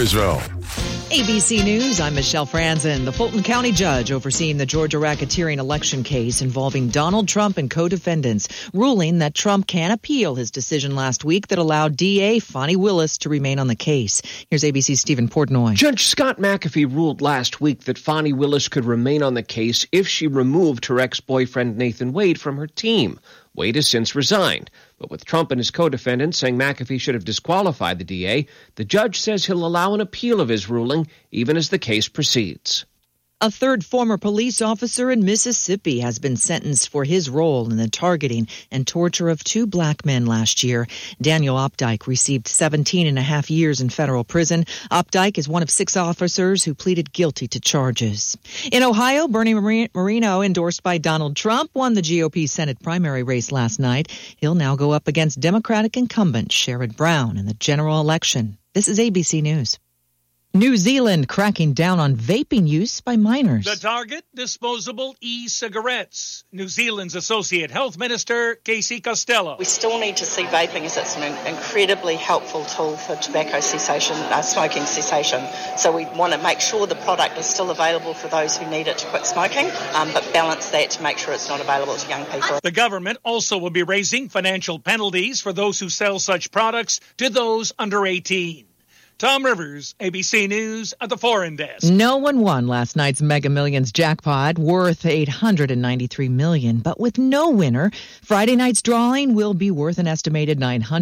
Israel. ABC News, I'm Michelle Franzen. The Fulton County judge overseeing the Georgia racketeering election case involving Donald Trump and co-defendants, ruling that Trump can appeal his decision last week that allowed DA Fani Willis to remain on the case. Here's ABC's Stephen Portnoy. Judge Scott McAfee ruled last week that Fani Willis could remain on the case if she removed her ex-boyfriend Nathan Wade from her team. Wade has since resigned. But with Trump and his co-defendants saying McAfee should have disqualified the DA, the judge says he'll allow an appeal of his ruling even as the case proceeds. A third former police officer in Mississippi has been sentenced for his role in the targeting and torture of 2 black men last year. Daniel Opdyke received 17 and a half years in federal prison. Opdyke is one of 6 officers who pleaded guilty to charges. In Ohio, Bernie Moreno, endorsed by Donald Trump, won the GOP Senate primary race last night. He'll now go up against Democratic incumbent Sherrod Brown in the general election. This is ABC News. New Zealand cracking down on vaping use by minors. The target, disposable e-cigarettes. New Zealand's Associate Health Minister, Casey Costello. We still need to see vaping as it's an incredibly helpful tool for tobacco cessation, smoking cessation. So we want to make sure the product is still available for those who need it to quit smoking, but balance that to make sure it's not available to young people. The government also will be raising financial penalties for those who sell such products to those under 18. Tom Rivers, ABC News at the Foreign Desk. No one won last night's Mega Millions jackpot, worth $893 million. But with no winner, Friday night's drawing will be worth an estimated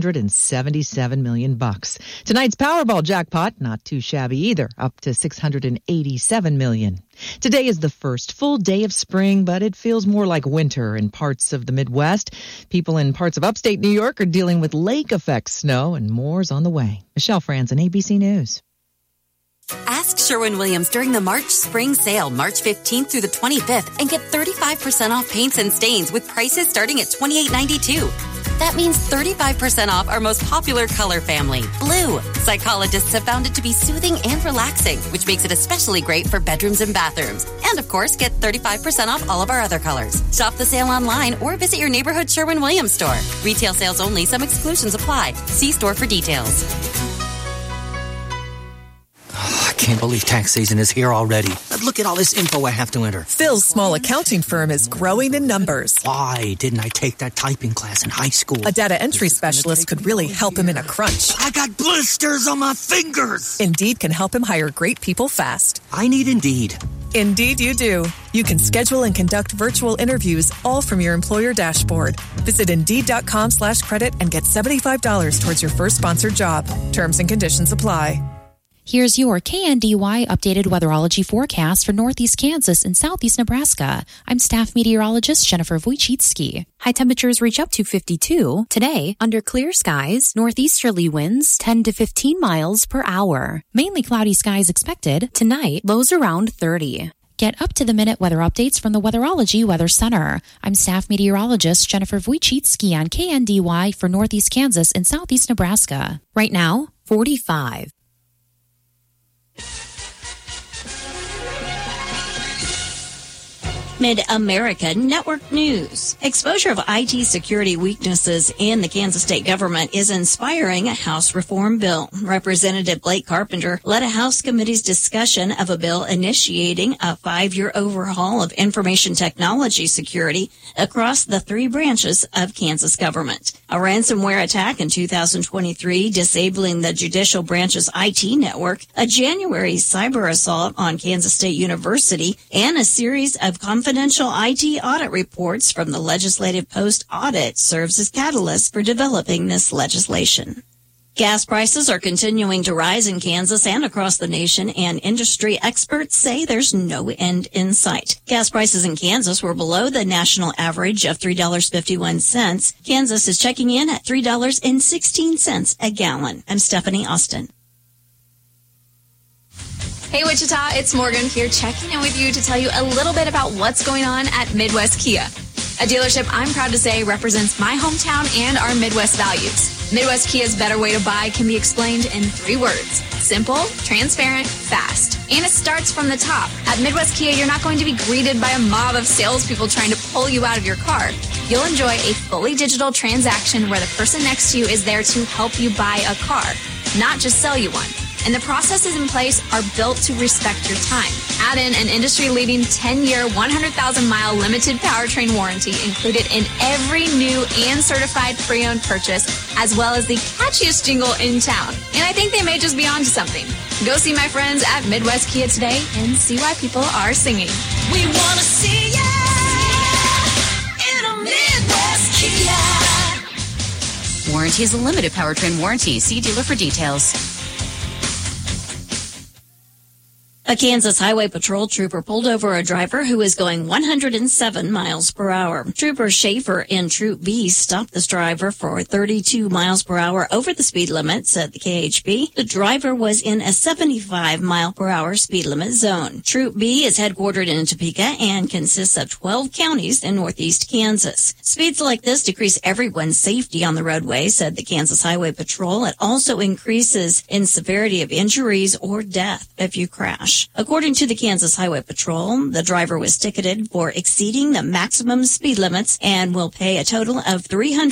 $977 million. Tonight's Powerball jackpot, not too shabby either, up to $687 million. Today is the first full day of spring, but it feels more like winter in parts of the Midwest. People in parts of upstate New York are dealing with lake effect snow, and more's on the way. Michelle Franzen, ABC News. Ask Sherwin-Williams during the March Spring Sale, March 15th through the 25th, and get 35% off paints and stains with prices starting at $28.92. That means 35% off our most popular color family, blue. Psychologists have found it to be soothing and relaxing, which makes it especially great for bedrooms and bathrooms. And, of course, get 35% off all of our other colors. Shop the sale online or visit your neighborhood Sherwin-Williams store. Retail sales only. Some exclusions apply. See store for details. I can't believe tax season is here already. Look at all this info I have to enter. Phil's small accounting firm is growing in numbers. Why didn't I take that typing class in high school? A data entry specialist could really help him in a crunch. I got blisters on my fingers. Indeed can help him hire great people fast. I need Indeed. Indeed you do. You can schedule and conduct virtual interviews all from your employer dashboard. Visit Indeed.com/credit and get $75 towards your first sponsored job. Terms and conditions apply. Here's your KNDY updated weatherology forecast for northeast Kansas and southeast Nebraska. I'm staff meteorologist Jennifer Wojcicki. High temperatures reach up to 52. Today, under clear skies, northeasterly winds 10 to 15 miles per hour. Mainly cloudy skies expected. Tonight, lows around 30. Get up-to-the-minute weather updates from the Weatherology Weather Center. I'm staff meteorologist Jennifer Wojcicki on KNDY for northeast Kansas and southeast Nebraska. Right now, 45. Mid-America Network News. Exposure of IT security weaknesses in the Kansas state government is inspiring a House reform bill. Representative Blake Carpenter led a House committee's discussion of a bill initiating a 5-year overhaul of information technology security across the 3 branches of Kansas government. A ransomware attack in 2023 disabling the judicial branch's IT network, a January cyber assault on Kansas State University, and a series of confidential IT audit reports from the Legislative Post audit serves as catalyst for developing this legislation. Gas prices are continuing to rise in Kansas and across the nation, and industry experts say there's no end in sight. Gas prices in Kansas were below the national average of $3.51. Kansas is checking in at $3.16 a gallon. I'm Stephanie Austin. Hey Wichita, it's Morgan here checking in with you to tell you a little bit about what's going on at Midwest Kia, a dealership I'm proud to say represents my hometown and our Midwest values. Midwest Kia's better way to buy can be explained in 3 words: simple, transparent, fast. And it starts from the top. At Midwest Kia, you're not going to be greeted by a mob of salespeople trying to pull you out of your car. You'll enjoy a fully digital transaction where the person next to you is there to help you buy a car, not just sell you one. and the processes in place are built to respect your time. Add in an industry-leading 10-year, 100,000-mile limited powertrain warranty included in every new and certified pre-owned purchase, as well as the catchiest jingle in town. And I think they may just be onto something. Go see my friends at Midwest Kia today and see why people are singing. We want to see ya in a Midwest Kia. Warranty is a limited powertrain warranty. See dealer for details. A Kansas Highway Patrol trooper pulled over a driver who was going 107 miles per hour. Trooper Schaefer in Troop B stopped this driver for 32 miles per hour over the speed limit, said the KHB. The driver was in a 75 mile per hour speed limit zone. Troop B is headquartered in Topeka and consists of 12 counties in northeast Kansas. Speeds like this decrease everyone's safety on the roadway, said the Kansas Highway Patrol. It also increases in severity of injuries or death if you crash. According to the Kansas Highway Patrol, the driver was ticketed for exceeding the maximum speed limits and will pay a total of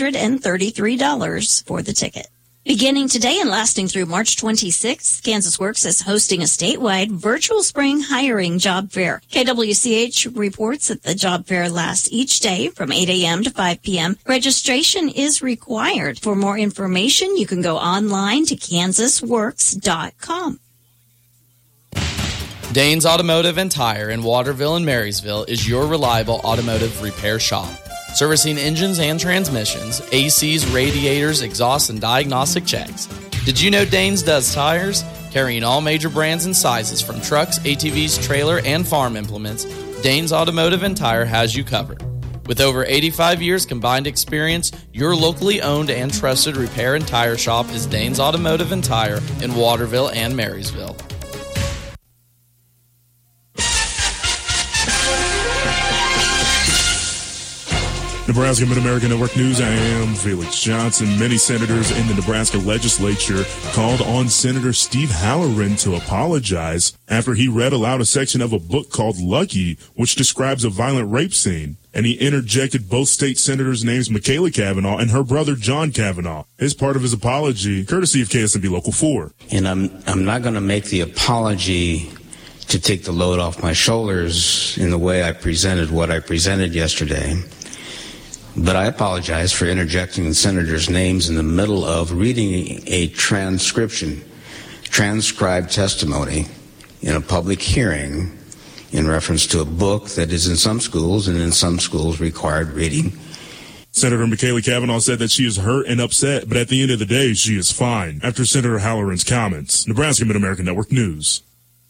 $333 for the ticket. Beginning today and lasting through March 26th, Kansas Works is hosting a statewide virtual spring hiring job fair. KWCH reports that the job fair lasts each day from 8 a.m. to 5 p.m. Registration is required. For more information, you can go online to kansasworks.com. Danes Automotive and Tire in Waterville and Marysville is your reliable automotive repair shop. Servicing engines and transmissions, ACs, radiators, exhaust, and diagnostic checks. Did you know Danes does tires? Carrying all major brands and sizes from trucks, ATVs, trailer, and farm implements, Danes Automotive and Tire has you covered. With over 85 years combined experience, your locally owned and trusted repair and tire shop is Danes Automotive and Tire in Waterville and Marysville. Nebraska Mid-America Network News, I am Felix Johnson. Many senators in the Nebraska legislature called on Senator Steve Halloran to apologize after he read aloud a section of a book called Lucky, which describes a violent rape scene. And he interjected both state senators' names, Michaela Cavanaugh and her brother John Cavanaugh, as part of his apology, courtesy of KSNB Local 4. And I'm not going to make the apology to take the load off my shoulders in the way I presented what I presented yesterday. But I apologize for interjecting the senators' names in the middle of reading a transcribed testimony in a public hearing in reference to a book that is in some schools and in some schools required reading. Senator Michaela Cavanaugh said that she is hurt and upset, but at the end of the day, she is fine after Senator Halloran's comments. Nebraska Mid-America Network News.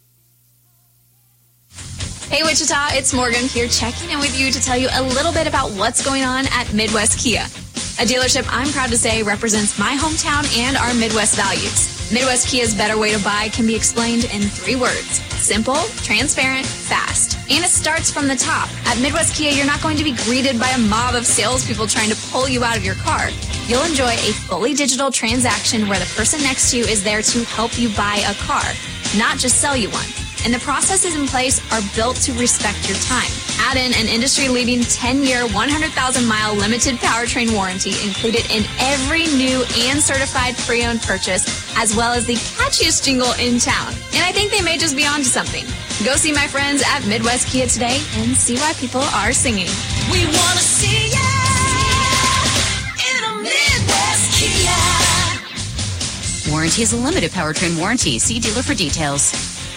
Hey Wichita, it's Morgan here checking in with you to tell you a little bit about what's going on at Midwest Kia, a dealership I'm proud to say represents my hometown and our Midwest values. Midwest Kia's better way to buy can be explained in 3 words: simple, transparent, fast. And it starts from the top. At Midwest Kia, you're not going to be greeted by a mob of salespeople trying to pull you out of your car. You'll enjoy a fully digital transaction where the person next to you is there to help you buy a car, not just sell you one. And the processes in place are built to respect your time. Add in an industry-leading 10-year, 100,000-mile limited powertrain warranty included in every new and certified pre-owned purchase, as well as the catchiest jingle in town. And I think they may just be onto something. Go see my friends at Midwest Kia today and see why people are singing. We want to see ya in a Midwest Kia. Warranty is a limited powertrain warranty. See dealer for details.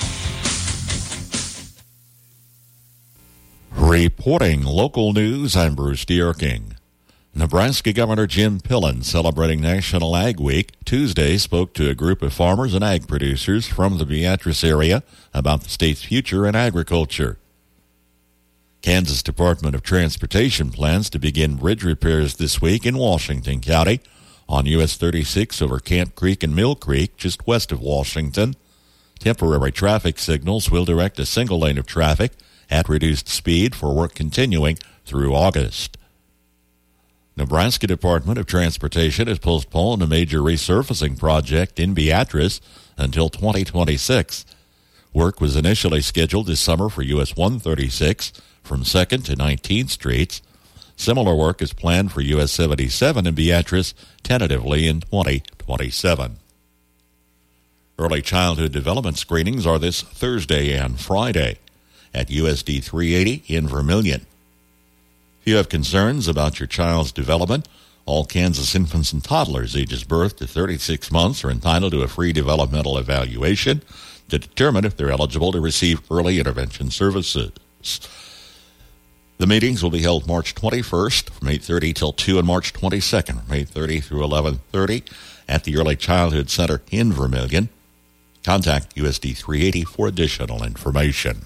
Reporting local news, I'm Bruce Dierking. Nebraska Governor Jim Pillen, celebrating National Ag Week, Tuesday spoke to a group of farmers and ag producers from the Beatrice area about the state's future in agriculture. Kansas Department of Transportation plans to begin bridge repairs this week in Washington County on US 36 over Camp Creek and Mill Creek, just west of Washington. Temporary traffic signals will direct a single lane of traffic at reduced speed for work continuing through August. Nebraska Department of Transportation has postponed a major resurfacing project in Beatrice until 2026. Work was initially scheduled this summer for US 136 from 2nd to 19th Streets. Similar work is planned for US 77 in Beatrice, tentatively in 2027. Early childhood development screenings are this Thursday and Friday at USD 380 in Vermilion. If you have concerns about your child's development, all Kansas infants and toddlers ages birth to 36 months are entitled to a free developmental evaluation to determine if they're eligible to receive early intervention services. The meetings will be held March 21st from 8:30 till 2 and March 22nd from 8:30 through 11:30 at the Early Childhood Center in Vermilion. Contact USD 380 for additional information.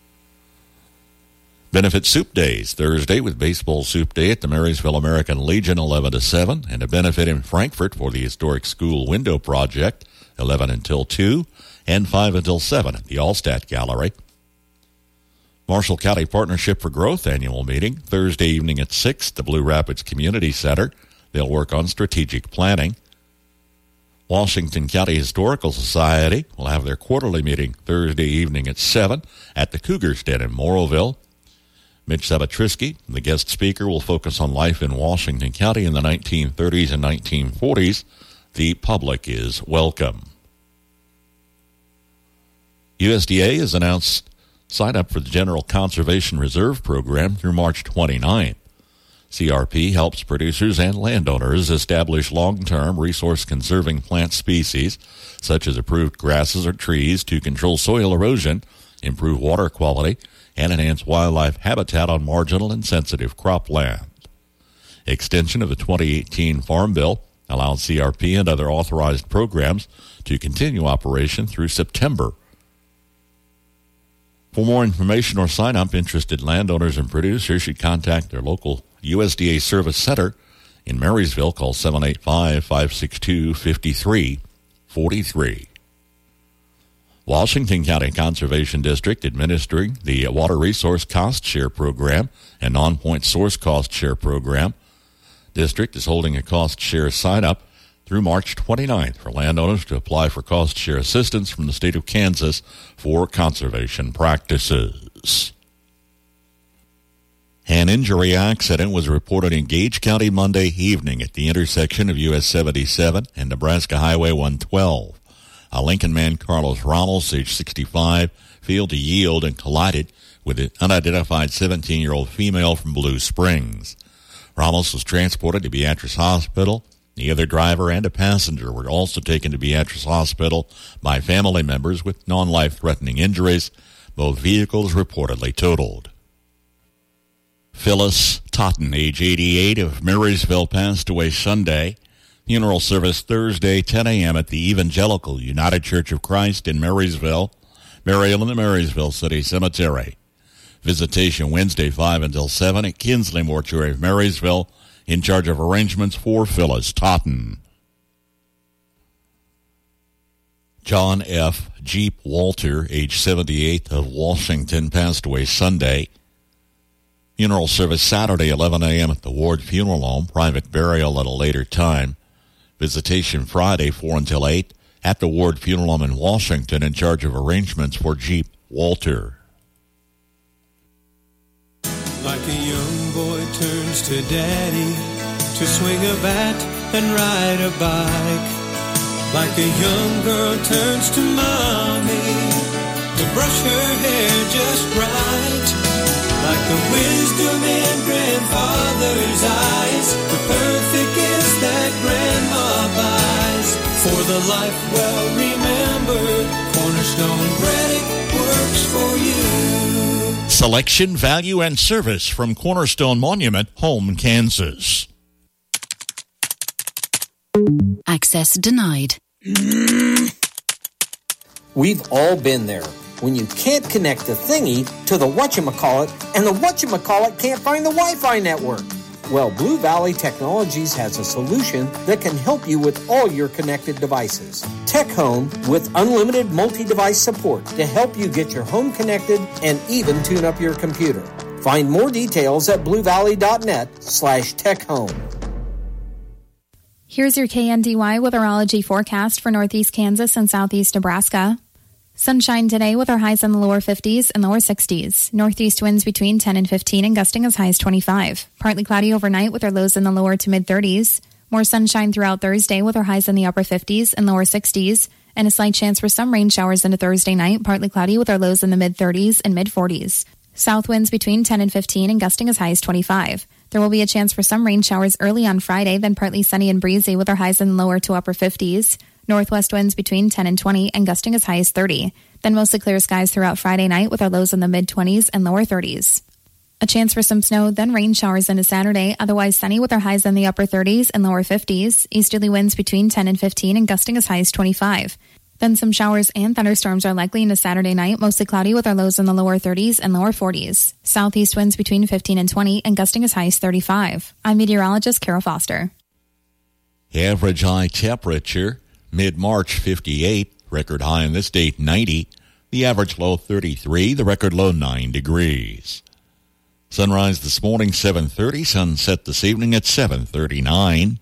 Benefit Soup Days, Thursday with Baseball Soup Day at the Marysville American Legion, 11 to 7, and a benefit in Frankfort for the Historic School Window Project, 11 until 2, and 5 until 7 at the Allstat Gallery. Marshall County Partnership for Growth annual meeting, Thursday evening at 6 at the Blue Rapids Community Center. They'll work on strategic planning. Washington County Historical Society will have their quarterly meeting Thursday evening at 7 at the Cougar's Den in Morrowville. Mitch Sabatrisky, the guest speaker, will focus on life in Washington County in the 1930s and 1940s. The public is welcome. USDA has announced sign up for the General Conservation Reserve Program through March 29th. CRP helps producers and landowners establish long-term resource-conserving plant species, such as approved grasses or trees, to control soil erosion, improve water quality, and enhance wildlife habitat on marginal and sensitive cropland. Extension of the 2018 Farm Bill allowed CRP and other authorized programs to continue operation through September. For more information or sign up, interested landowners and producers should contact their local USDA Service Center in Marysville. Call 785-562-5343. Washington County Conservation District, administering the Water Resource Cost Share Program and Non-Point Source Cost Share Program. District is holding a cost share sign-up through March 29th for landowners to apply for cost share assistance from the state of Kansas for conservation practices. An injury accident was reported in Gage County Monday evening at the intersection of US 77 and Nebraska Highway 112. A Lincoln man, Carlos Ramos, age 65, failed to yield and collided with an unidentified 17-year-old female from Blue Springs. Ramos was transported to Beatrice Hospital. The other driver and a passenger were also taken to Beatrice Hospital by family members with non-life-threatening injuries. Both vehicles reportedly totaled. Phyllis Totten, age 88, of Marysville, passed away Sunday. Funeral service Thursday, 10 a.m. at the Evangelical United Church of Christ in Marysville, burial in the Marysville City Cemetery. Visitation Wednesday, 5 until 7 at Kinsley Mortuary of Marysville, in charge of arrangements for Phyllis Totten. John F. Jeep Walter, age 78, of Washington, passed away Sunday. Funeral service Saturday, 11 a.m. at the Ward Funeral Home, private burial at a later time. Visitation Friday, 4 until 8, at the Ward Funeral Home in Washington, in charge of arrangements for Jeep Walter. Like a young boy turns to daddy to swing a bat and ride a bike. Like a young girl turns to mommy to brush her hair just right. Like the wisdom in grandfather's eyes, the perfect gift that grandma buys. For the life well remembered, Cornerstone Braddock works for you. Selection, value, and service from Cornerstone Monument, Home, Kansas. Access denied. We've all been there. When you can't connect the thingy to the whatchamacallit, and the whatchamacallit can't find the Wi-Fi network. Well, Blue Valley Technologies has a solution that can help you with all your connected devices. Tech Home with unlimited multi-device support to help you get your home connected and even tune up your computer. Find more details at bluevalley.net/techhome. Here's your KNDY weatherology forecast for northeast Kansas and southeast Nebraska. Sunshine today with our highs in the lower 50s and lower 60s. Northeast winds between 10 and 15 and gusting as high as 25. Partly cloudy overnight with our lows in the lower to mid 30s. More sunshine throughout Thursday with our highs in the upper 50s and lower 60s. and a slight chance for some rain showers into Thursday night, partly cloudy with our lows in the mid-30s and mid-40s. South winds between 10 and 15 and gusting as high as 25. There will be a chance for some rain showers early on Friday, then partly sunny and breezy with our highs in the lower to upper 50s. Northwest winds between 10 and 20 and gusting as high as 30. Then mostly clear skies throughout Friday night with our lows in the mid-20s and lower 30s. A chance for some snow, then rain showers into Saturday, otherwise sunny with our highs in the upper 30s and lower 50s. Easterly winds between 10 and 15 and gusting as high as 25. Then some showers and thunderstorms are likely into Saturday night, mostly cloudy with our lows in the lower 30s and lower 40s. Southeast winds between 15 and 20 and gusting as high as 35. I'm meteorologist Carol Foster. Average high temperature, mid-March 58, record high on this date 90, the average low 33, the record low 9 degrees. Sunrise this morning 7:30, sunset this evening at 7:39.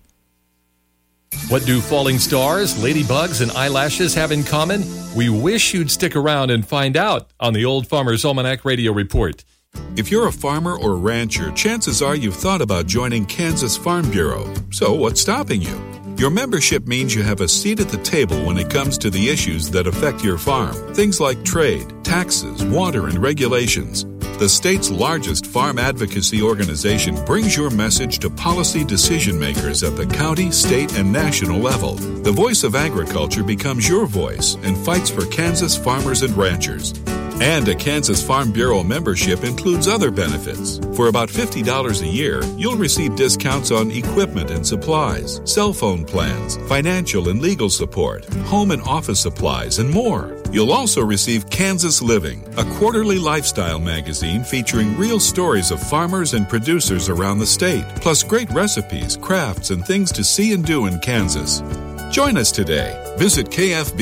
What do falling stars, ladybugs, and eyelashes have in common? We wish you'd stick around and find out on the Old Farmer's Almanac Radio Report. If you're a farmer or rancher, chances are you've thought about joining Kansas Farm Bureau. So what's stopping you? Your membership means you have a seat at the table when it comes to the issues that affect your farm. Things like trade, taxes, water, and regulations. The state's largest farm advocacy organization brings your message to policy decision makers at the county, state, and national level. The voice of agriculture becomes your voice and fights for Kansas farmers and ranchers. And a Kansas Farm Bureau membership includes other benefits. For about $50 a year, you'll receive discounts on equipment and supplies, cell phone plans, financial and legal support, home and office supplies, and more. You'll also receive Kansas Living, a quarterly lifestyle magazine featuring real stories of farmers and producers around the state, plus great recipes, crafts, and things to see and do in Kansas. Join us today. Visit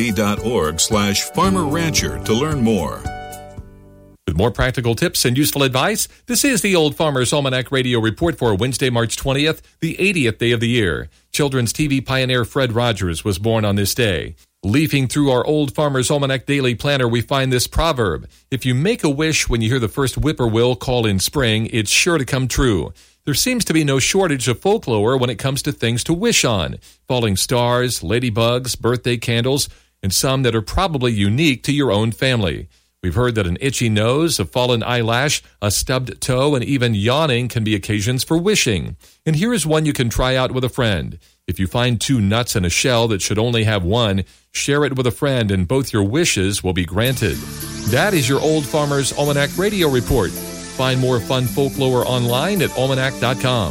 kfb.org/farmer-rancher to learn more. With more practical tips and useful advice, this is the Old Farmer's Almanac Radio Report for Wednesday, March 20th, the 80th day of the year. Children's TV pioneer Fred Rogers was born on this day. Leafing through our Old Farmer's Almanac Daily Planner, we find this proverb: if you make a wish when you hear the first whippoorwill call in spring, it's sure to come true. There seems to be no shortage of folklore when it comes to things to wish on: falling stars, ladybugs, birthday candles, and some that are probably unique to your own family. We've heard that an itchy nose, a fallen eyelash, a stubbed toe, and even yawning can be occasions for wishing. And here is one you can try out with a friend. If you find 2 nuts in a shell that should only have one, share it with a friend and both your wishes will be granted. That is your Old Farmer's Almanac Radio Report. Find more fun folklore online at almanac.com.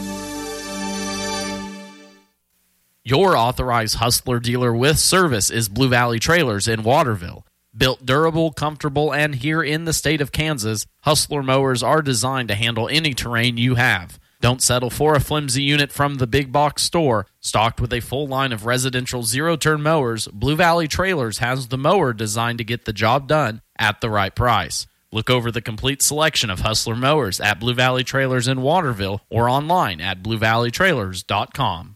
Your authorized Hustler dealer with service is Blue Valley Trailers in Waterville. Built durable, comfortable, and here in the state of Kansas, Hustler mowers are designed to handle any terrain you have. Don't settle for a flimsy unit from the big box store. Stocked with a full line of residential zero-turn mowers, Blue Valley Trailers has the mower designed to get the job done at the right price. Look over the complete selection of Hustler mowers at Blue Valley Trailers in Waterville or online at bluevalleytrailers.com.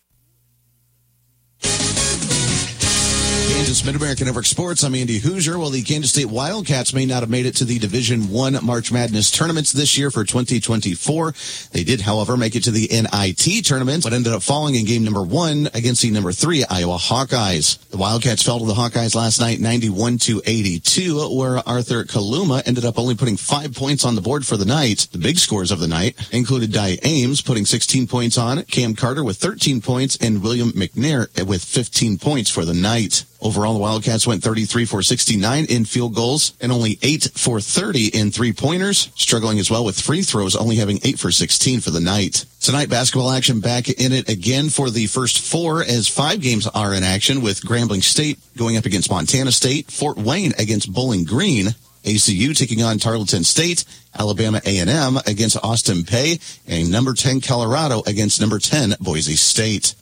Kansas Mid-American Network Sports. I'm Andy Hoosier. Well, the Kansas State Wildcats may not have made it to the Division I March Madness tournaments this year for 2024. They did, however, make it to the NIT tournament, but ended up falling in game number 1 against the number 3 Iowa Hawkeyes. The Wildcats fell to the Hawkeyes last night 91-82, where Arthur Kaluma ended up only putting 5 points on the board for the night. The big scores of the night included Dye Ames putting 16 points on, Cam Carter with 13 points, and William McNair with 15 points for the night. Overall, the Wildcats went 33 for 69 in field goals and only 8 for 30 in three-pointers, struggling as well with free throws, only having 8 for 16 for the night. Tonight, basketball action back in it again for the first 4 as 5 games are in action, with Grambling State going up against Montana State, Fort Wayne against Bowling Green, ACU taking on Tarleton State, Alabama A&M against Austin Peay, and number 10 Colorado against number 10 Boise State.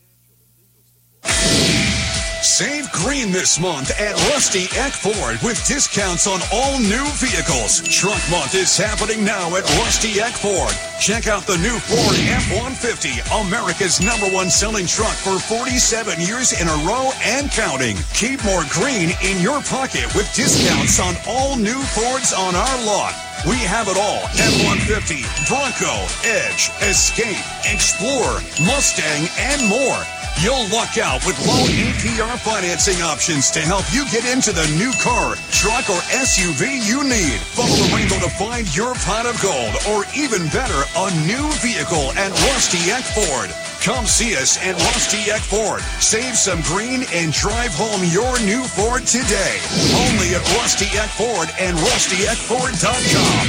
Save green this month at Rusty Eck Ford with discounts on all new vehicles. Trunk Month is happening now at Rusty Eck Ford. Check out the new Ford F-150, America's #1 selling truck for 47 years in a row and counting. Keep more green in your pocket with discounts on all new Fords on our lot. We have it all. F-150, Bronco, Edge, Escape, Explorer, Mustang, and more. You'll luck out with low APR financing options to help you get into the new car, truck, or SUV you need. Follow the rainbow to find your pot of gold, or even better, a new vehicle at Rusty Eck Ford. Come see us at Rusty Eck Ford. Save some green and drive home your new Ford today. Only at Rusty Eck Ford and RustyEckFord.com.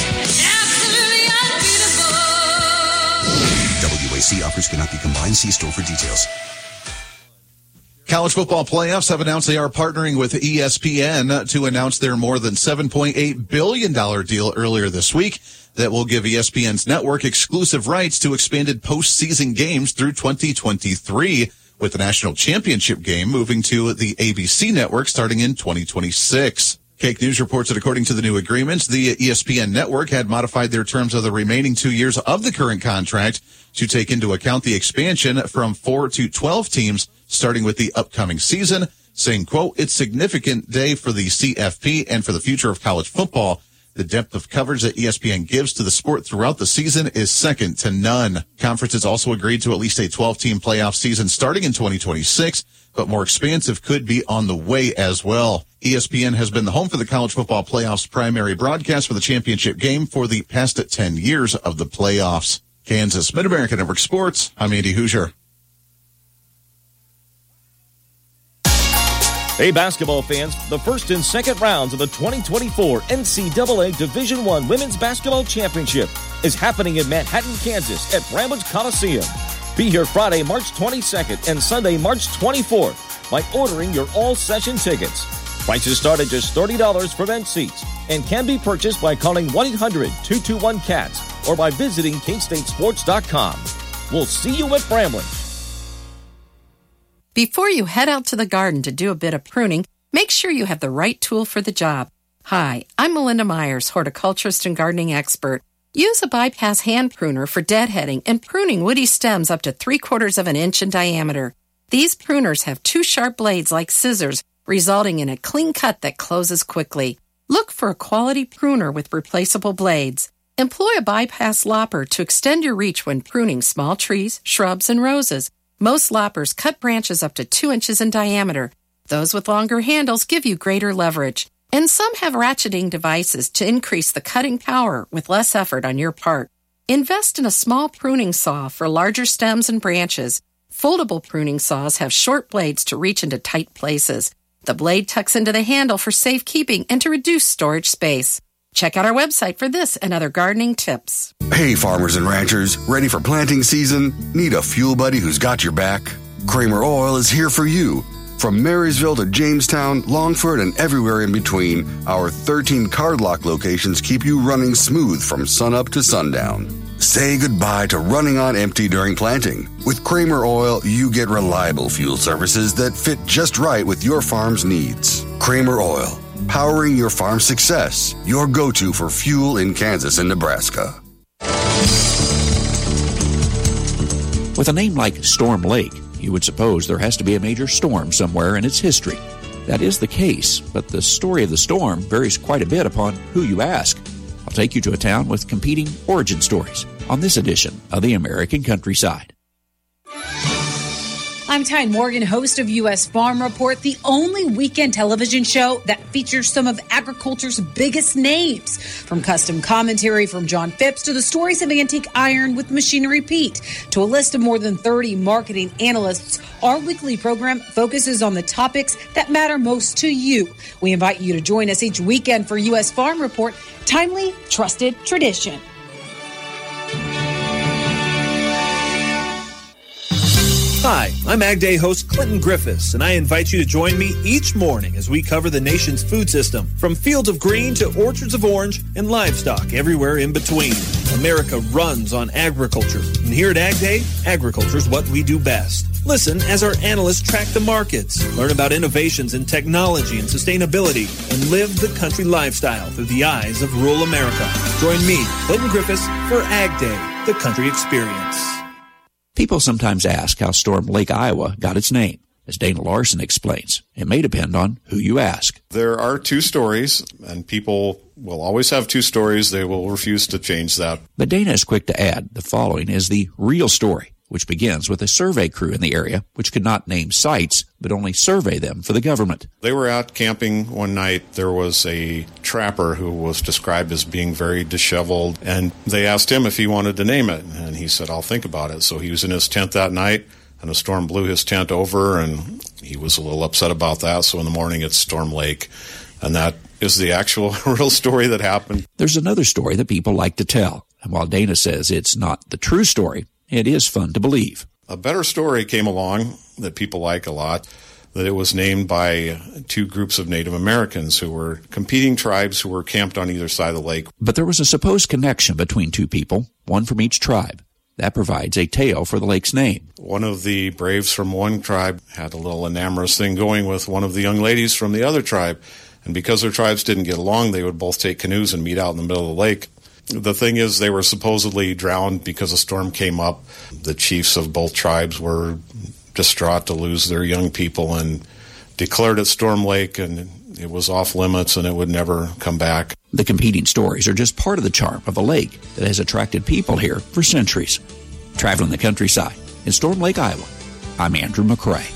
WAC offers cannot be combined. See store for details. College football playoffs have announced they are partnering with ESPN to announce their more than $7.8 billion deal earlier this week that will give ESPN's network exclusive rights to expanded postseason games through 2023, with the national championship game moving to the ABC network starting in 2026. Cake News reports that according to the new agreements, the ESPN network had modified their terms of the remaining 2 years of the current contract to take into account the expansion from 4 to 12 teams starting with the upcoming season, saying, quote, "It's a significant day for the CFP and for the future of college football. The depth of coverage that ESPN gives to the sport throughout the season is second to none." Conferences also agreed to at least a 12-team playoff season starting in 2026, but more expansive could be on the way as well. ESPN has been the home for the college football playoffs primary broadcast for the championship game for the past 10 years of the playoffs. Kansas Mid-America Network Sports, I'm Andy Hoosier. Hey, basketball fans, the first and second rounds of the 2024 NCAA Division I Women's Basketball Championship is happening in Manhattan, Kansas at Bramlage Coliseum. Be here Friday, March 22nd and Sunday, March 24th by ordering your all-session tickets. Prices start at just $30 for bench seats and can be purchased by calling 1-800-221-CATS or by visiting KStateSports.com. We'll see you at Bramlage. Before you head out to the garden to do a bit of pruning, make sure you have the right tool for the job. Hi, I'm Melinda Myers, horticulturist and gardening expert. Use a bypass hand pruner for deadheading and pruning woody stems up to 3/4 of an inch in diameter. These pruners have 2 sharp blades like scissors, resulting in a clean cut that closes quickly. Look for a quality pruner with replaceable blades. Employ a bypass lopper to extend your reach when pruning small trees, shrubs, and roses. Most loppers cut branches up to 2 inches in diameter. Those with longer handles give you greater leverage. And some have ratcheting devices to increase the cutting power with less effort on your part. Invest in a small pruning saw for larger stems and branches. Foldable pruning saws have short blades to reach into tight places. The blade tucks into the handle for safekeeping and to reduce storage space. Check out our website for this and other gardening tips. Hey, farmers and ranchers, ready for planting season? Need a fuel buddy who's got your back? Kramer Oil is here for you. From Marysville to Jamestown, Longford, and everywhere in between, our 13 cardlock locations keep you running smooth from sunup to sundown. Say goodbye to running on empty during planting. With Kramer Oil, you get reliable fuel services that fit just right with your farm's needs. Kramer Oil, powering your farm's success. Your go-to for fuel in Kansas and Nebraska. With a name like Storm Lake, you would suppose there has to be a major storm somewhere in its history. That is the case, but the story of the storm varies quite a bit upon who you ask. I'll take you to a town with competing origin stories on this edition of the American Countryside. I'm Tyne Morgan, host of U.S. Farm Report, the only weekend television show that features some of agriculture's biggest names. From custom commentary from John Phipps to the stories of antique iron with Machinery Pete to a list of more than 30 marketing analysts, our weekly program focuses on the topics that matter most to you. We invite you to join us each weekend for U.S. Farm Report, timely, trusted tradition. Hi, I'm Ag Day host Clinton Griffiths, and I invite you to join me each morning as we cover the nation's food system, from fields of green to orchards of orange and livestock everywhere in between. America runs on agriculture, and here at Ag Day, agriculture is what we do best. Listen as our analysts track the markets, learn about innovations in technology and sustainability, and live the country lifestyle through the eyes of rural America. Join me, Clinton Griffiths, for Ag Day, the country experience. People sometimes ask how Storm Lake, Iowa got its name. As Dana Larson explains, it may depend on who you ask. There are 2 stories, and people will always have 2 stories. They will refuse to change that. But Dana is quick to add the following is the real story. which begins with a survey crew in the area, which could not name sites, but only survey them for the government. They were out camping one night. There was a trapper who was described as being very disheveled, and they asked him if he wanted to name it, and he said, I'll think about it. So he was in his tent that night, and a storm blew his tent over, and he was a little upset about that. So in the morning, it's Storm Lake, and that is the actual real story that happened. There's another story that people like to tell, and while Dana says it's not the true story, it is fun to believe. A better story came along that people like a lot, that it was named by two groups of Native Americans who were competing tribes who were camped on either side of the lake. But there was a supposed connection between two people, one from each tribe. That provides a tale for the lake's name. One of the braves from one tribe had a little enamorous thing going with one of the young ladies from the other tribe. And because their tribes didn't get along, they would both take canoes and meet out in the middle of the lake. The thing is, they were supposedly drowned because a storm came up. The chiefs of both tribes were distraught to lose their young people and declared it Storm Lake, and it was off limits and it would never come back. The competing stories are just part of the charm of a lake that has attracted people here for centuries. Traveling the countryside in Storm Lake, Iowa, I'm Andrew McCrae.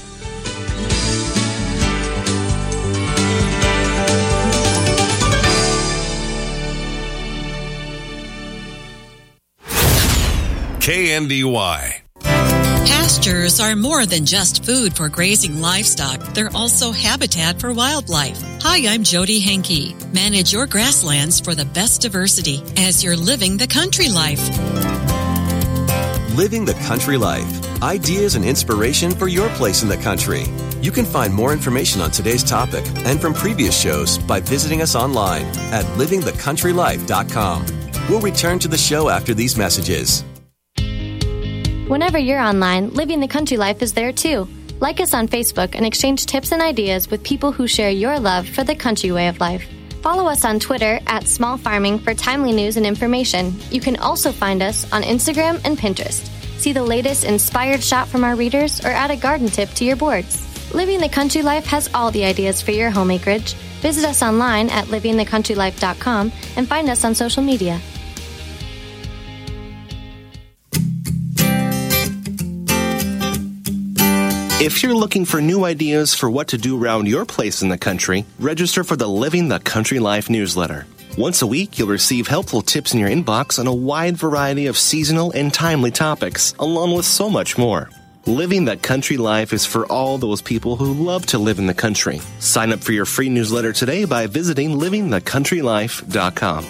KNDY. Pastures are more than just food for grazing livestock. They're also habitat for wildlife. Hi, I'm Jody Henke. Manage your grasslands for the best diversity as you're living the country life. Living the Country Life. Ideas and inspiration for your place in the country. You can find more information on today's topic and from previous shows by visiting us online at livingthecountrylife.com. We'll return to the show after these messages. Whenever you're online, Living the Country Life is there too. Like us on Facebook and exchange tips and ideas with people who share your love for the country way of life. Follow us on Twitter at Small Farming for timely news and information. You can also find us on Instagram and Pinterest. See the latest inspired shot from our readers or add a garden tip to your boards. Living the Country Life has all the ideas for your home acreage. Visit us online at livingthecountrylife.com and find us on social media. If you're looking for new ideas for what to do around your place in the country, register for the Living the Country Life newsletter. Once a week, you'll receive helpful tips in your inbox on a wide variety of seasonal and timely topics, along with so much more. Living the Country Life is for all those people who love to live in the country. Sign up for your free newsletter today by visiting livingthecountrylife.com.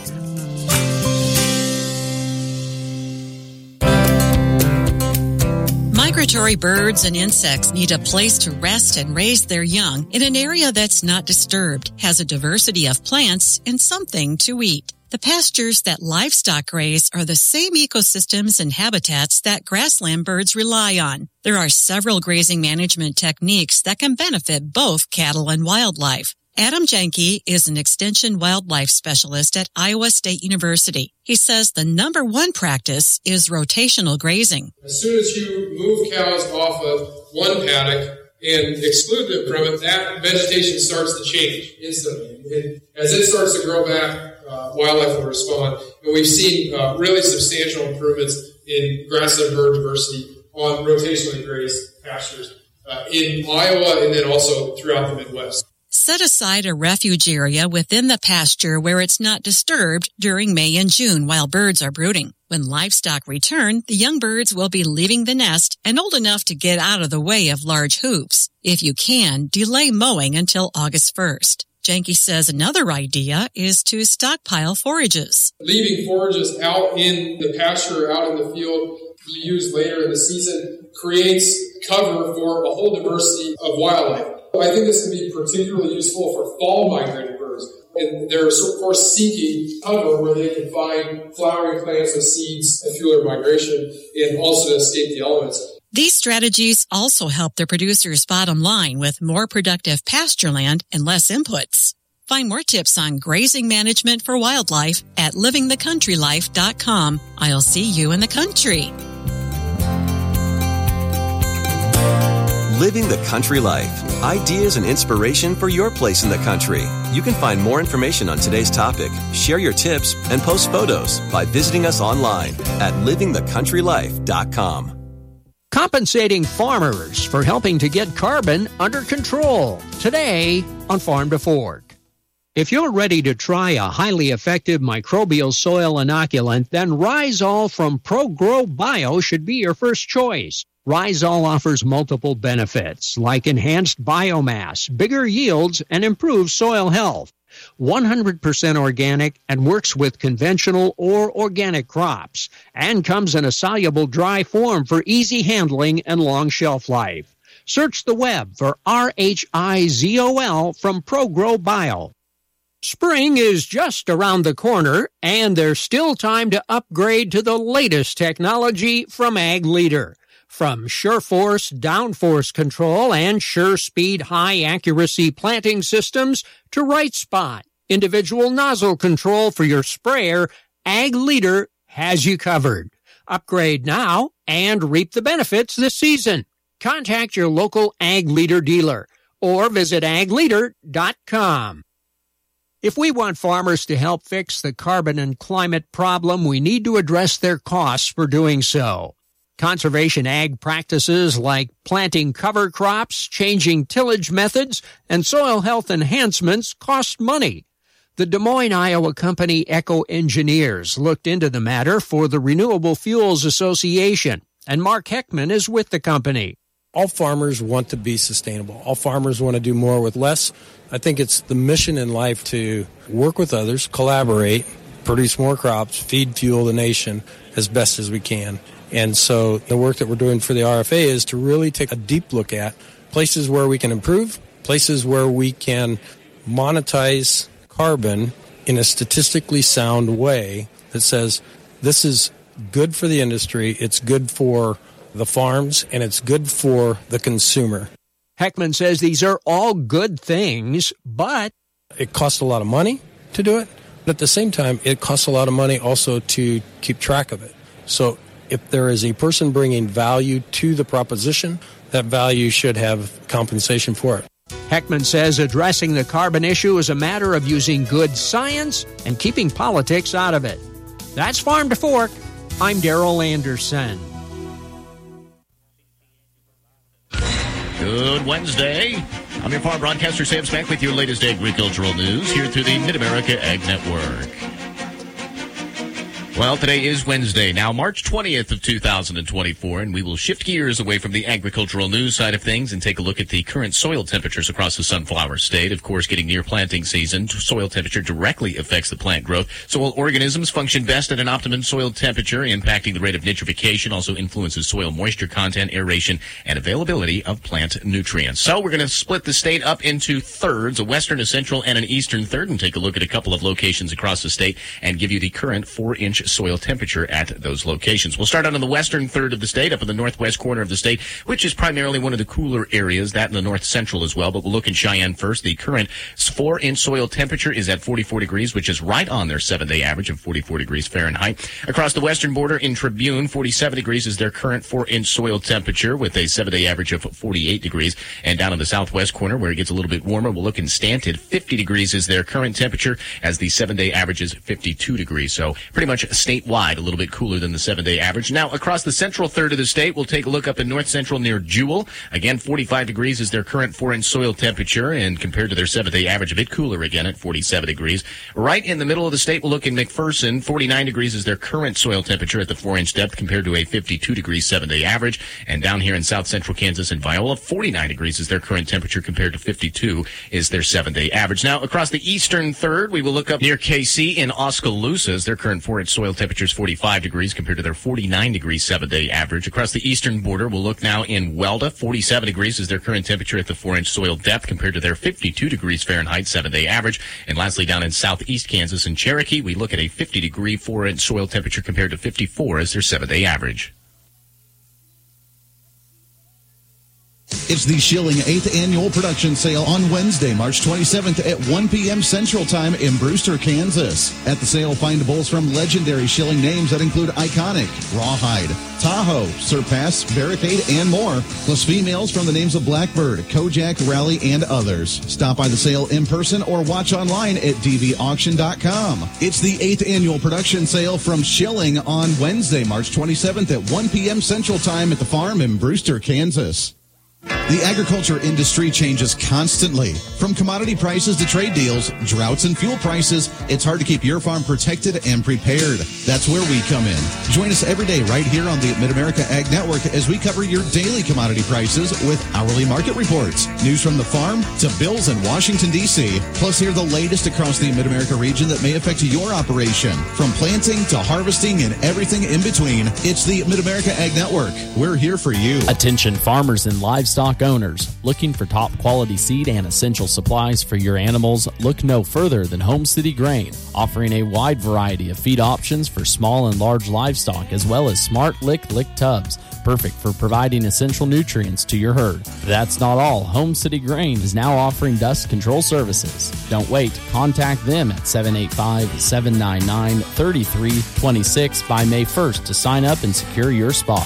Migratory birds and insects need a place to rest and raise their young in an area that's not disturbed, has a diversity of plants, and something to eat. The pastures that livestock graze are the same ecosystems and habitats that grassland birds rely on. There are several grazing management techniques that can benefit both cattle and wildlife. Adam Janke is an extension wildlife specialist at Iowa State University. He says the number one practice is rotational grazing. As soon as you move cows off of one paddock and exclude them from it, that vegetation starts to change instantly. And as it starts to grow back, wildlife will respond. And we've seen really substantial improvements in grassland bird diversity on rotationally grazed pastures in Iowa and then also throughout the Midwest. Set aside a refuge area within the pasture where it's not disturbed during May and June while birds are brooding. When livestock return, the young birds will be leaving the nest and old enough to get out of the way of large hoops. If you can, delay mowing until August 1st. Janke says another idea is to stockpile forages. Leaving forages out in the pasture, out in the field, to be used later in the season, creates cover for a whole diversity of wildlife. I think this can be particularly useful for fall migrating birds. And they're, of course, seeking cover where they can find flowering plants with seeds and fuel their migration and also to escape the elements. These strategies also help the producer's bottom line with more productive pasture land and less inputs. Find more tips on grazing management for wildlife at livingthecountrylife.com. I'll see you in the country. Living the Country Life. Ideas and inspiration for your place in the country. You can find more information on today's topic, share your tips, and post photos by visiting us online at livingthecountrylife.com. compensating farmers for helping to get carbon under control. Today on Farm to Fork. If you're ready to try a highly effective microbial soil inoculant, then Rhizol from ProGrow Bio should be your first choice. Rhizol offers multiple benefits like enhanced biomass, bigger yields, and improved soil health. 100% organic and works with conventional or organic crops, and comes in a soluble dry form for easy handling and long shelf life. Search the web for RHIZOL from ProGrow Bio. Spring is just around the corner, and there's still time to upgrade to the latest technology from Ag Leader. From SureForce downforce control and SureSpeed high-accuracy planting systems to Right Spot, individual nozzle control for your sprayer, Ag Leader has you covered. Upgrade now and reap the benefits this season. Contact your local Ag Leader dealer or visit agleader.com. If we want farmers to help fix the carbon and climate problem, we need to address their costs for doing so. Conservation ag practices like planting cover crops, changing tillage methods, and soil health enhancements cost money. The Des Moines, Iowa company Eco Engineers looked into the matter for the Renewable Fuels Association, and Mark Heckman is with the company. All farmers want to be sustainable. All farmers want to do more with less. I think it's the mission in life to work with others, collaborate, produce more crops, feed, fuel the nation as best as we can. And so the work that we're doing for the RFA is to really take a deep look at places where we can improve, places where we can monetize carbon in a statistically sound way that says this is good for the industry, it's good for the farms, and it's good for the consumer. Heckman says these are all good things, but it costs a lot of money to do it. But at the same time, it costs a lot of money also to keep track of it. So if there is a person bringing value to the proposition, that value should have compensation for it. Heckman says addressing the carbon issue is a matter of using good science and keeping politics out of it. That's Farm to Fork. I'm Darrell Anderson. Good Wednesday. I'm your farm broadcaster, Sam Smack, with your latest agricultural news here through the Mid-America Ag Network. Well, today is Wednesday, now March 20th of 2024, and we will shift gears away from the agricultural news side of things and take a look at the current soil temperatures across the Sunflower State. Of course, getting near planting season, soil temperature directly affects the plant growth. Soil organisms function best at an optimum soil temperature, impacting the rate of nitrification, also influences soil moisture content, aeration, and availability of plant nutrients. So we're going to split the state up into thirds, a western, a central, and an eastern third, and take a look at a couple of locations across the state and give you the current 4-inch soil temperature at those locations. We'll start out in the western third of the state, up in the northwest corner of the state, which is primarily one of the cooler areas, that in the north central as well. But we'll look in Cheyenne first. The current 4-inch soil temperature is at 44 degrees, which is right on their 7-day average of 44 degrees Fahrenheit. Across the western border in Tribune, 47 degrees is their current 4-inch soil temperature with a 7-day average of 48 degrees. And down in the southwest corner where it gets a little bit warmer, we'll look in Stanton. 50 degrees is their current temperature as the 7-day average is 52 degrees. So pretty much statewide, a little bit cooler than the 7-day average. Now, across the central third of the state, we'll take a look up in north central near Jewell. Again, 45 degrees is their current 4-inch soil temperature, and compared to their 7-day average, a bit cooler again at 47 degrees. Right in the middle of the state, we'll look in McPherson. 49 degrees is their current soil temperature at the 4-inch depth compared to a 52 degree 7-day average. And down here in south central Kansas and Viola, 49 degrees is their current temperature compared to 52 is their 7-day average. Now, across the eastern third, we will look up near KC in Oskaloosa. Their current 4-inch soil temperature is 45 degrees compared to their 49 degree 7-day average. Across the eastern border, we'll look now in Welda. 47 degrees is their current temperature at the 4-inch soil depth compared to their 52 degrees Fahrenheit 7-day average. And lastly, down in southeast Kansas and Cherokee, we look at a 50 degree 4-inch soil temperature compared to 54 as their 7-day average. It's the Schilling 8th Annual Production Sale on Wednesday, March 27th at 1 p.m. Central Time in Brewster, Kansas. At the sale, find bulls from legendary Schilling names that include Iconic, Rawhide, Tahoe, Surpass, Barricade, and more, plus females from the names of Blackbird, Kojak, Rally, and others. Stop by the sale in person or watch online at dvauction.com. It's the 8th Annual Production Sale from Schilling on Wednesday, March 27th at 1 p.m. Central Time at the farm in Brewster, Kansas. The agriculture industry changes constantly. From commodity prices to trade deals, droughts and fuel prices, it's hard to keep your farm protected and prepared. That's where we come in. Join us every day right here on the Mid-America Ag Network as we cover your daily commodity prices with hourly market reports, news from the farm to bills in Washington, D.C. Plus, hear the latest across the Mid-America region that may affect your operation. From planting to harvesting and everything in between, it's the Mid-America Ag Network. We're here for you. Attention farmers and livestock owners looking for top quality seed and essential supplies for your animals. Look no further than Home City Grain, offering a wide variety of feed options for small and large livestock, as well as Smart Lick tubs, perfect for providing essential nutrients to your herd. But that's not all. Home City Grain is now offering dust control services. Don't wait. Contact them at 785-799-3326 by May 1st to sign up and secure your spot.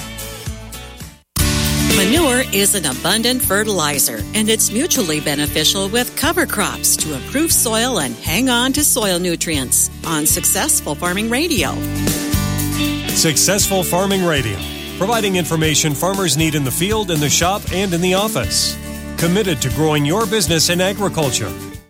Manure is an abundant fertilizer, and it's mutually beneficial with cover crops to improve soil and hang on to soil nutrients on Successful Farming Radio. Successful Farming Radio, providing information farmers need in the field, in the shop, and in the office. Committed to growing your business in agriculture.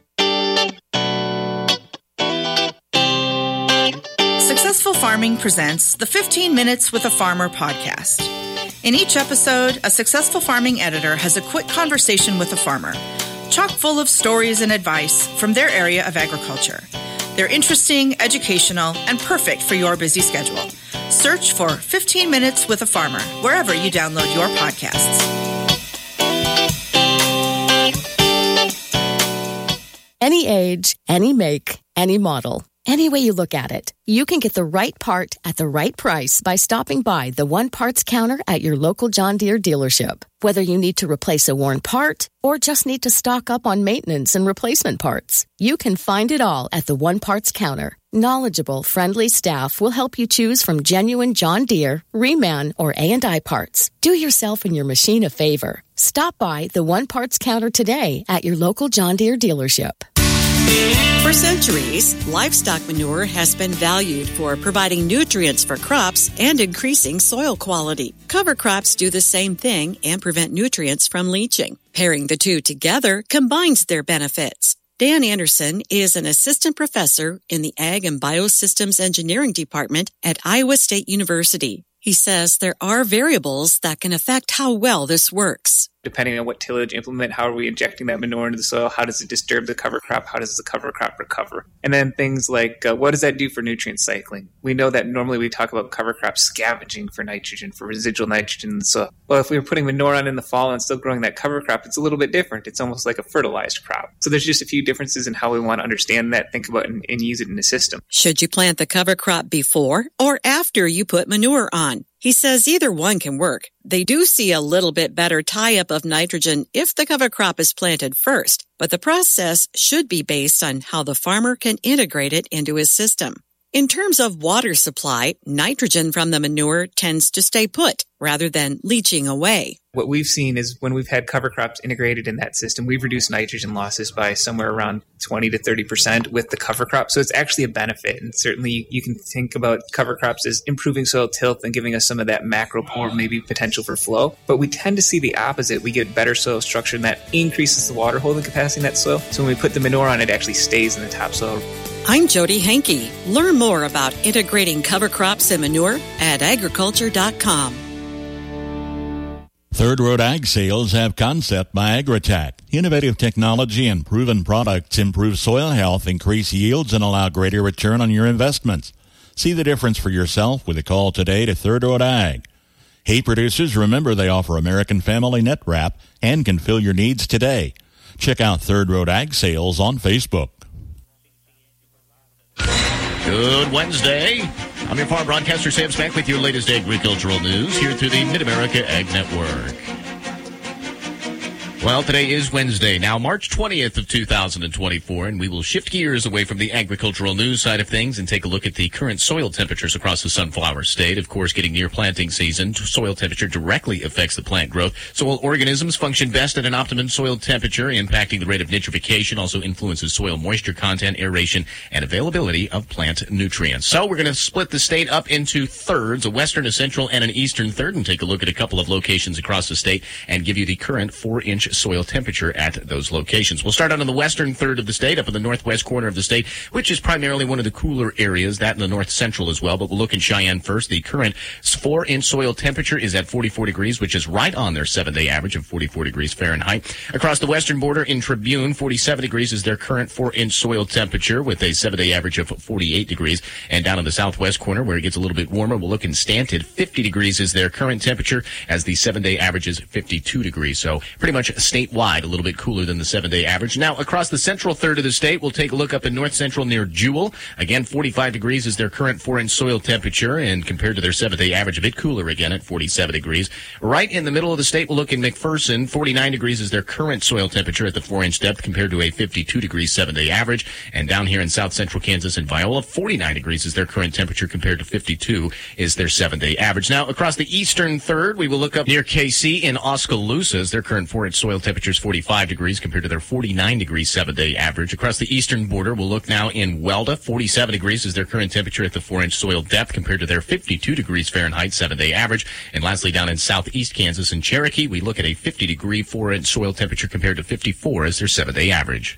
Successful Farming presents the 15 Minutes with a Farmer podcast. In each episode, a successful farming editor has a quick conversation with a farmer, chock full of stories and advice from their area of agriculture. They're interesting, educational, and perfect for your busy schedule. Search for 15 Minutes with a Farmer wherever you download your podcasts. Any age, any make, any model. Any way you look at it, you can get the right part at the right price by stopping by the One Parts counter at your local John Deere dealership. Whether you need to replace a worn part or just need to stock up on maintenance and replacement parts, you can find it all at the One Parts counter. Knowledgeable, friendly staff will help you choose from genuine John Deere, Reman, or A&I parts. Do yourself and your machine a favor. Stop by the One Parts counter today at your local John Deere dealership. For centuries, livestock manure has been valued for providing nutrients for crops and increasing soil quality. Cover crops do the same thing and prevent nutrients from leaching. Pairing the two together combines their benefits. Dan Anderson is an assistant professor in the Ag and Biosystems Engineering Department at Iowa State University. He says there are variables that can affect how well this works. Depending on what tillage implement, how are we injecting that manure into the soil? How does it disturb the cover crop? How does the cover crop recover? And then things like, what does that do for nutrient cycling? We know that normally we talk about cover crops scavenging for nitrogen, for residual nitrogen in the soil. Well, if we were putting manure on in the fall and still growing that cover crop, it's a little bit different. It's almost like a fertilized crop. So there's just a few differences in how we want to understand that, think about it, and use it in the system. Should you plant the cover crop before or after you put manure on? He says either one can work. They do see a little bit better tie-up of nitrogen if the cover crop is planted first, but the process should be based on how the farmer can integrate it into his system. In terms of water supply, nitrogen from the manure tends to stay put rather than leaching away. What we've seen is when we've had cover crops integrated in that system, we've reduced nitrogen losses by somewhere around 20 to 30% with the cover crop. So it's actually a benefit. And certainly you can think about cover crops as improving soil tilth and giving us some of that macro pore, maybe potential for flow. But we tend to see the opposite. We get better soil structure and that increases the water holding capacity in that soil. So when we put the manure on, it actually stays in the topsoil. I'm Jody Henke. Learn more about integrating cover crops and manure at agriculture.com. Third Road Ag Sales have Concept by Agritech. Innovative technology and proven products improve soil health, increase yields, and allow greater return on your investments. See the difference for yourself with a call today to Third Road Ag. Hey producers, remember they offer American Family Net Wrap and can fill your needs today. Check out Third Road Ag Sales on Facebook. Good Wednesday. I'm your farm broadcaster, Sam Smack, with your latest agricultural news here through the Mid-America Ag Network. Well, today is Wednesday, now March 20th of 2024, and we will shift gears away from the agricultural news side of things and take a look at the current soil temperatures across the sunflower state. Of course, getting near planting season, soil temperature directly affects the plant growth. Soil organisms function best at an optimum soil temperature, impacting the rate of nitrification, also influences soil moisture content, aeration, and availability of plant nutrients. So we're going to split the state up into thirds, a western, a central, and an eastern third, and take a look at a couple of locations across the state and give you the current 4-inch soil temperature at those locations. We'll start out in the western third of the state, up in the northwest corner of the state, which is primarily one of the cooler areas, that in the north central as well. But we'll look in Cheyenne first. The current 4-inch soil temperature is at 44 degrees, which is right on their 7-day average of 44 degrees Fahrenheit. Across the western border in Tribune, 47 degrees is their current 4-inch soil temperature with a 7-day average of 48 degrees. And down in the southwest corner where it gets a little bit warmer, we'll look in Stanton. 50 degrees is their current temperature as the 7-day average is 52 degrees. So pretty much statewide, a little bit cooler than the 7-day average. Now, across the central third of the state, we'll take a look up in north central near Jewell. Again, 45 degrees is their current 4-inch soil temperature, and compared to their 7-day average, a bit cooler again at 47 degrees. Right in the middle of the state, we'll look in McPherson. 49 degrees is their current soil temperature at the 4-inch depth compared to a 52 degree 7-day average. And down here in south central Kansas and Viola, 49 degrees is their current temperature compared to 52 is their 7-day average. Now, across the eastern third, we will look up near KC in Oskaloosa. Their current 4-inch soil temperature is 45 degrees compared to their 49 degree 7-day average. Across the eastern border, we'll look now in Welda. 47 degrees is their current temperature at the 4-inch soil depth compared to their 52 degrees Fahrenheit 7-day average. And lastly, down in southeast Kansas and Cherokee, we look at a 50 degree 4-inch soil temperature compared to 54 as their 7-day average.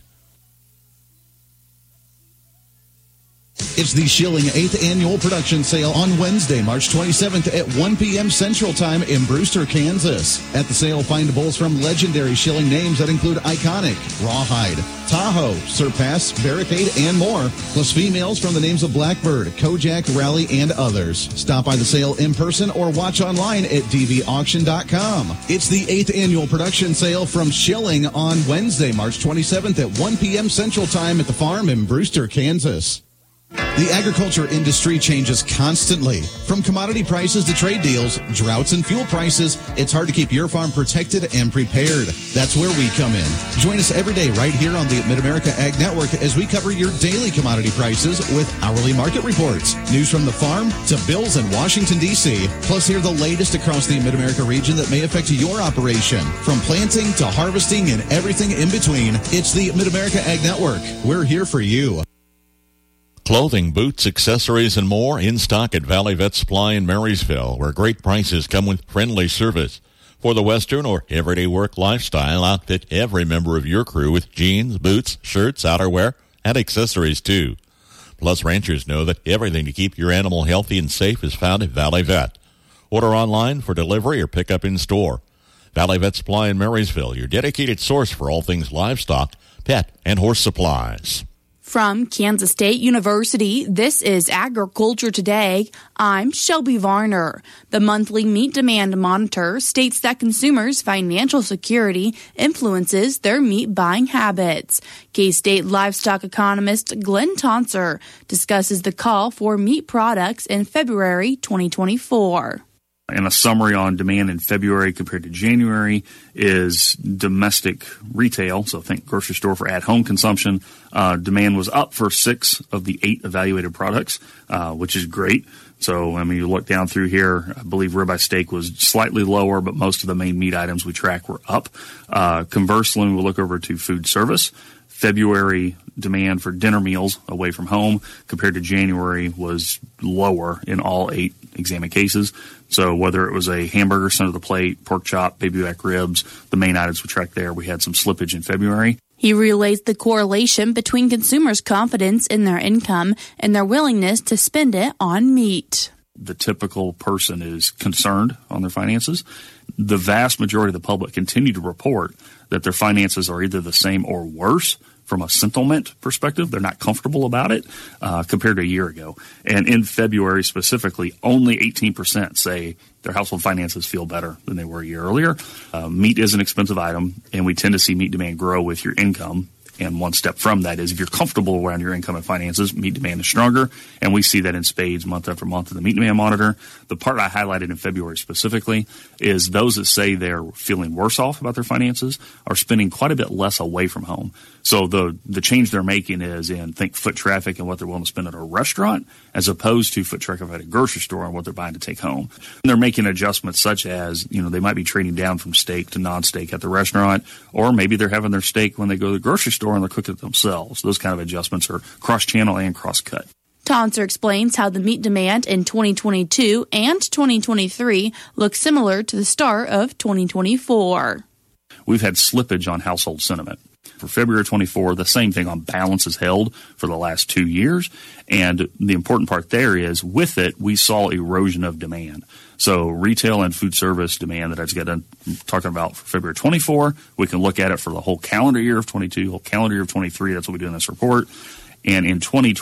It's the Schilling 8th Annual Production Sale on Wednesday, March 27th at 1 p.m. Central Time in Brewster, Kansas. At the sale, find bulls from legendary Schilling names that include Iconic, Rawhide, Tahoe, Surpass, Barricade, and more, plus females from the names of Blackbird, Kojak, Rally, and others. Stop by the sale in person or watch online at dvauction.com. It's the 8th Annual Production Sale from Schilling on Wednesday, March 27th at 1 p.m. Central Time at the farm in Brewster, Kansas. The agriculture industry changes constantly. From commodity prices to trade deals, droughts and fuel prices, it's hard to keep your farm protected and prepared. That's where we come in. Join us every day right here on the Mid-America Ag Network as we cover your daily commodity prices with hourly market reports, news from the farm to bills in Washington, D.C. Plus, hear the latest across the Mid-America region that may affect your operation. From planting to harvesting and everything in between, it's the Mid-America Ag Network. We're here for you. Clothing, boots, accessories, and more in stock at Valley Vet Supply in Marysville, where great prices come with friendly service. For the Western or everyday work lifestyle, outfit every member of your crew with jeans, boots, shirts, outerwear, and accessories too. Plus, ranchers know that everything to keep your animal healthy and safe is found at Valley Vet. Order online for delivery or pick up in store. Valley Vet Supply in Marysville, your dedicated source for all things livestock, pet, and horse supplies. From Kansas State University, this is Agriculture Today. I'm Shelby Varner. The monthly meat demand monitor states that consumers' financial security influences their meat buying habits. K-State livestock economist Glenn Tonser discusses the call for meat products in February 2024. And a summary on demand in February compared to January is domestic retail, so think grocery store for at-home consumption. Demand was up for 6 of the 8 evaluated products, which is great. So, I mean, you look down through here, I believe ribeye steak was slightly lower, but most of the main meat items we track were up. Conversely, we'll look over to food service. February demand for dinner meals away from home compared to January was lower in all 8 examined cases. So whether it was a hamburger, center of the plate, pork chop, baby back ribs, the main items we tracked there, we had some slippage in February. He relays the correlation between consumers' confidence in their income and their willingness to spend it on meat. The typical person is concerned on their finances. The vast majority of the public continue to report that their finances are either the same or worse from a sentiment perspective. They're not comfortable about it compared to a year ago. And in February specifically, only 18% say their household finances feel better than they were a year earlier. Meat is an expensive item, and we tend to see meat demand grow with your income. And one step from that is if you're comfortable around your income and finances, meat demand is stronger. And we see that in spades month after month in the meat demand monitor. The part I highlighted in February specifically is those that say they're feeling worse off about their finances are spending quite a bit less away from home. So the change they're making is in foot traffic and what they're willing to spend at a restaurant as opposed to foot traffic at a grocery store and what they're buying to take home. And they're making adjustments such as, they might be trading down from steak to non-steak at the restaurant, or maybe they're having their steak when they go to the grocery store and they're cooking it themselves. Those kind of adjustments are cross-channel and cross-cut. Tonser explains how the meat demand in 2022 and 2023 looks similar to the start of 2024. We've had slippage on household sentiment. For February 24, the same thing on balance is held for the last 2 years. And the important part there is with it, we saw erosion of demand. So retail and food service demand that I just got done talking about for February 24, we can look at it for the whole calendar year of 22, whole calendar year of 23. That's what we do in this report. And in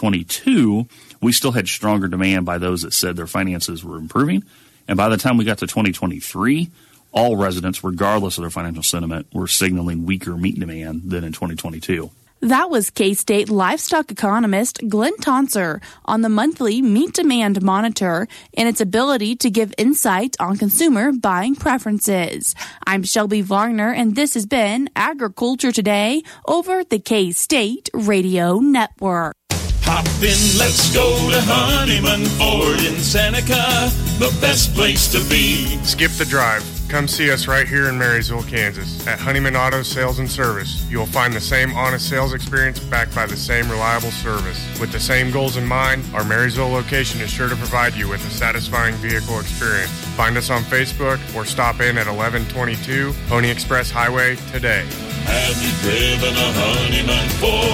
2022, we still had stronger demand by those that said their finances were improving. And by the time we got to 2023, all residents, regardless of their financial sentiment, were signaling weaker meat demand than in 2022. That was K-State livestock economist Glenn Tonser on the monthly meat demand monitor and its ability to give insight on consumer buying preferences. I'm Shelby Varner, and this has been Agriculture Today over the K-State Radio Network. Hop in, let's go to Honeyman Ford in Seneca, the best place to be. Skip the drive. Come see us right here in Marysville, Kansas. At Honeyman Auto Sales and Service, you will find the same honest sales experience backed by the same reliable service. With the same goals in mind, our Marysville location is sure to provide you with a satisfying vehicle experience. Find us on Facebook or stop in at 1122 Pony Express Highway today. Have you driven a Honeyman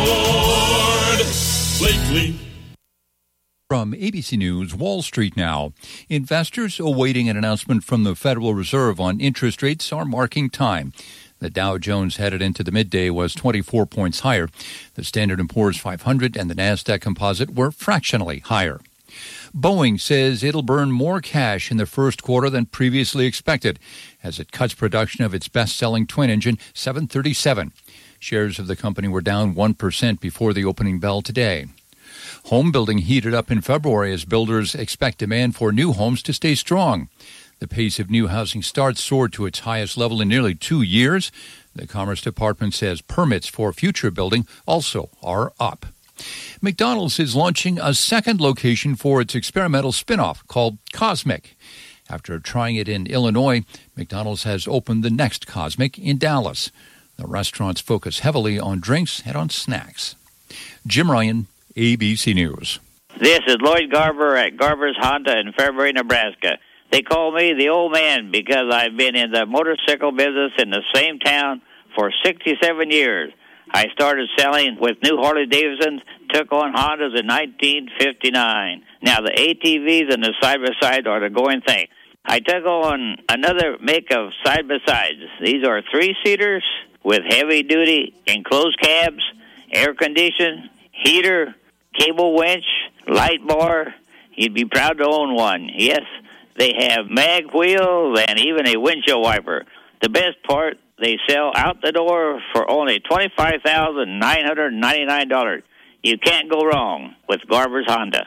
Ford lately? From ABC News, Wall Street now. Investors awaiting an announcement from the Federal Reserve on interest rates are marking time. The Dow Jones headed into the midday was 24 points higher. The Standard & Poor's 500 and the NASDAQ Composite were fractionally higher. Boeing says it'll burn more cash in the first quarter than previously expected as it cuts production of its best-selling twin engine 737. Shares of the company were down 1% before the opening bell today. Home building heated up in February as builders expect demand for new homes to stay strong. The pace of new housing starts soared to its highest level in nearly 2 years. The Commerce Department says permits for future building also are up. McDonald's is launching a second location for its experimental spin-off called Cosmic. After trying it in Illinois, McDonald's has opened the next Cosmic in Dallas. The restaurants focus heavily on drinks and on snacks. Jim Ryan, ABC News. This is Lloyd Garber at Garber's Honda in Fairbury, Nebraska. They call me the old man because I've been in the motorcycle business in the same town for 67 years. I started selling with new Harley-Davidsons, took on Hondas in 1959. Now the ATVs and the side-by-side are the going thing. I took on another make of side-by-sides. These are 3-seaters with heavy-duty enclosed cabs, air-conditioned, heater, cable winch, light bar. You'd be proud to own one. Yes, they have mag wheels and even a windshield wiper. The best part, they sell out the door for only $25,999. You can't go wrong with Garber's Honda.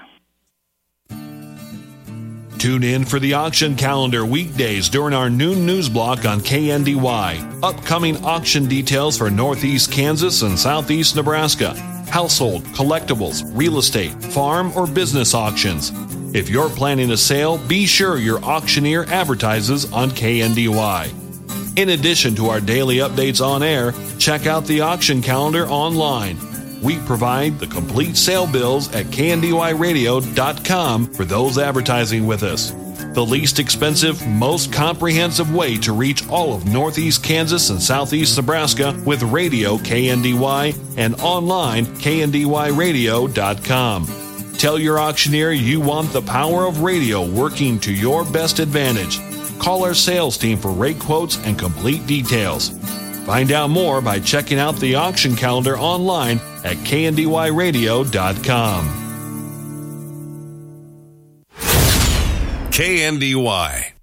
Tune in for the auction calendar weekdays during our noon news block on KNDY. Upcoming auction details for Northeast Kansas and Southeast Nebraska. Household, collectibles, real estate, farm, or business auctions. If you're planning a sale, be sure your auctioneer advertises on KNDY. In addition to our daily updates on air, check out the auction calendar online. We provide the complete sale bills at kndyradio.com for those advertising with us. The least expensive, most comprehensive way to reach all of Northeast Kansas and Southeast Nebraska with radio KNDY and online kndyradio.com. Tell your auctioneer you want the power of radio working to your best advantage. Call our sales team for rate quotes and complete details. Find out more by checking out the auction calendar online at kndyradio.com. KNDY.